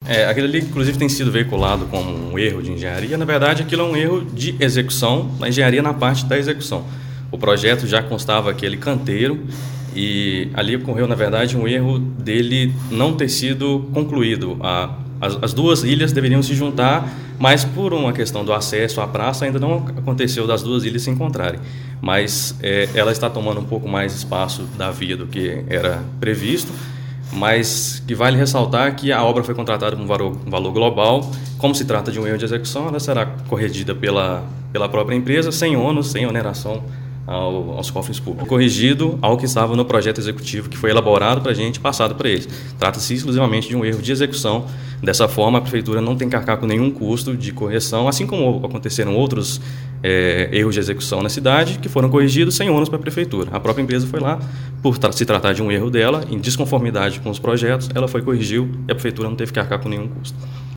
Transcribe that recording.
Aquilo ali, inclusive, tem sido veiculado como um erro de engenharia. Na verdade, aquilo é um erro de execução, na engenharia na parte da execução. O projeto já constava aquele canteiro e ali ocorreu, na verdade, um erro dele não ter sido concluído. As duas ilhas deveriam se juntar, mas por uma questão do acesso à praça ainda não aconteceu das duas ilhas se encontrarem. Mas ela está tomando um pouco mais espaço da via do que era previsto, mas que vale ressaltar que a obra foi contratada com um valor global. Como se trata de um erro de execução, ela será corrigida pela própria empresa, sem ônus, sem oneração aos cofres públicos. Corrigido ao que estava no projeto executivo que foi elaborado para a gente e passado para eles. Trata-se exclusivamente de um erro de execução. Dessa forma, a Prefeitura não tem que arcar com nenhum custo de correção, assim como aconteceram outros erros de execução na cidade, que foram corrigidos sem ônus para a Prefeitura. A própria empresa foi lá, por se tratar de um erro dela, em desconformidade com os projetos, ela foi corrigiu e a Prefeitura não teve que arcar com nenhum custo.